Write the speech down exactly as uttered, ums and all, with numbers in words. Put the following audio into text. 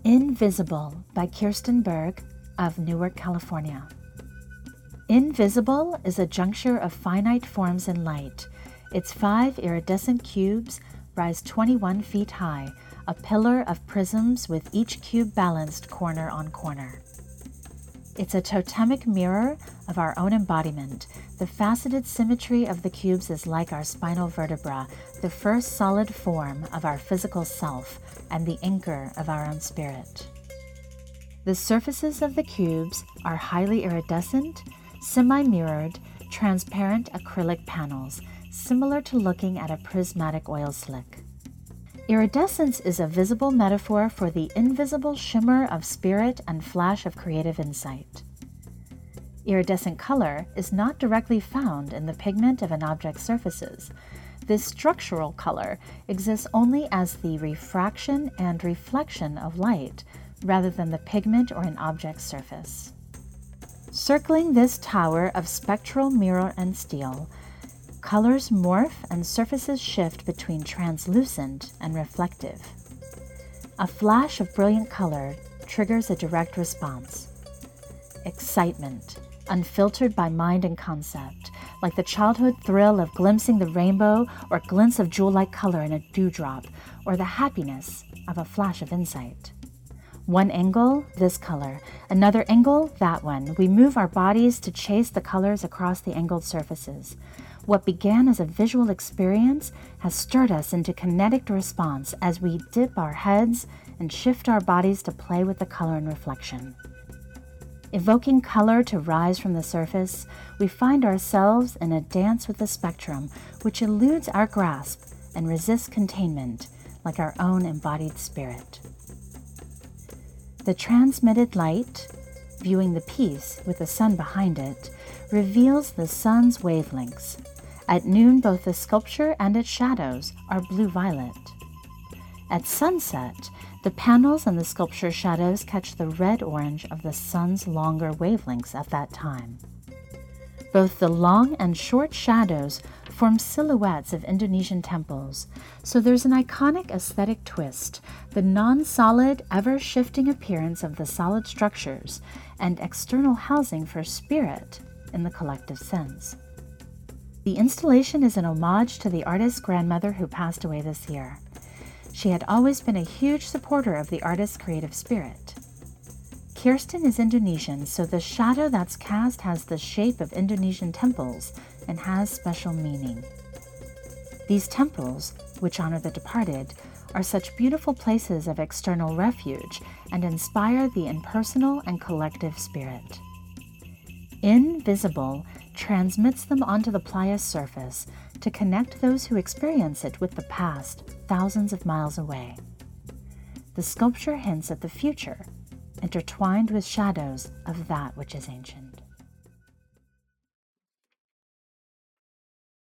Invisible by Kirsten Berg of Newark, California. Invisible is a juncture of finite forms in light. Its five iridescent cubes rise twenty-one feet high, a pillar of prisms with each cube balanced corner on corner. It's a totemic mirror of our own embodiment. The faceted symmetry of the cubes is like our spinal vertebra, the first solid form of our physical self and the anchor of our own spirit. The surfaces of the cubes are highly iridescent, semi-mirrored, transparent acrylic panels, similar to looking at a prismatic oil slick. Iridescence is a visible metaphor for the invisible shimmer of spirit and flash of creative insight. Iridescent color is not directly found in the pigment of an object's surfaces. This structural color exists only as the refraction and reflection of light, rather than the pigment or an object's surface. Circling this tower of spectral mirror and steel, colors morph and surfaces shift between translucent and reflective. A flash of brilliant color triggers a direct response. Excitement, unfiltered by mind and concept, like the childhood thrill of glimpsing the rainbow or glints of jewel-like color in a dewdrop, or the happiness of a flash of insight. One angle, this color. Another angle, that one. We move our bodies to chase the colors across the angled surfaces. What began as a visual experience has stirred us into kinetic response as we dip our heads and shift our bodies to play with the color and reflection. Evoking color to rise from the surface, we find ourselves in a dance with the spectrum which eludes our grasp and resists containment, like our own embodied spirit. The transmitted light, viewing the piece with the sun behind it, reveals the sun's wavelengths. At noon, both the sculpture and its shadows are blue-violet. At sunset, the panels and the sculpture shadows catch the red-orange of the sun's longer wavelengths at that time. Both the long and short shadows form silhouettes of Indonesian temples, so there's an iconic aesthetic twist, the non-solid, ever-shifting appearance of the solid structures and external housing for spirit in the collective sense. The installation is an homage to the artist's grandmother who passed away this year. She had always been a huge supporter of the artist's creative spirit. Kirsten is Indonesian, so the shadow that's cast has the shape of Indonesian temples and has special meaning. These temples, which honor the departed, are such beautiful places of external refuge and inspire the impersonal and collective spirit. Invisible transmits them onto the playa's surface to connect those who experience it with the past thousands of miles away. The sculpture hints at the future, intertwined with shadows of that which is ancient.